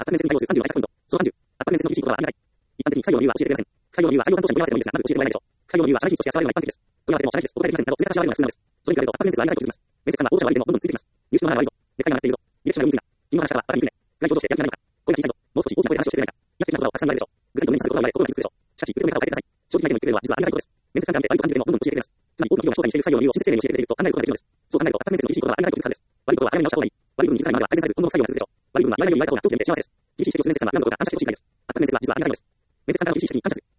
圧迫面接に対応する38ポイント。その30、圧迫面接の厳しいことはありがたい。一般的に不採用の理由は教えてくれません。不採用の理由は採用担当者に問い合わせてもいいですが、まず教えてもらえないでしょう。不採用の理由は社内技術として扱われるのが一般的です。問い合わせても社内技術、お答えできませんなど、冷たくしまわれるのが普通なのです。それに比べると圧迫面接はありがたいと続きます。面接官は候補者は悪い点もどんどんついてきます。入試のマナーが悪いぞ。ネクタイが鳴っているぞ。ディレクションが読みにくいな。君の話し方はバカににくいね。外表としてやる気がないのか。声が小さいぞ。もう少し大きな声で話をしてくれないか。威圧的な言葉をたくさん言われるでしょう。具体的にさせることが言われ、心が傷つくでしょう。しかし、受け止め方を変えてください。正直な意見を言ってくれるのは実はありがたいことです。面接官であって悪いと感じる点もどんどん教えてくれます。つまり多くの企業が招待にしている採用の理由を親切丁寧に教えてくれると考えることができるのです。そう考えると圧迫面接の厳しいことはありがたいと続くはずです。悪いことは早めに直した方がいい。悪い部分に気づかないまでは改善されず、今後も不採用が続くでしょう。悪い部分は言われるように言われた方が長期で見て幸せです。厳しい指摘をする面接官は今のことが感謝してほしいだけです。圧迫面接は実はありがたいのです。面接官からの厳しい指摘に感謝する。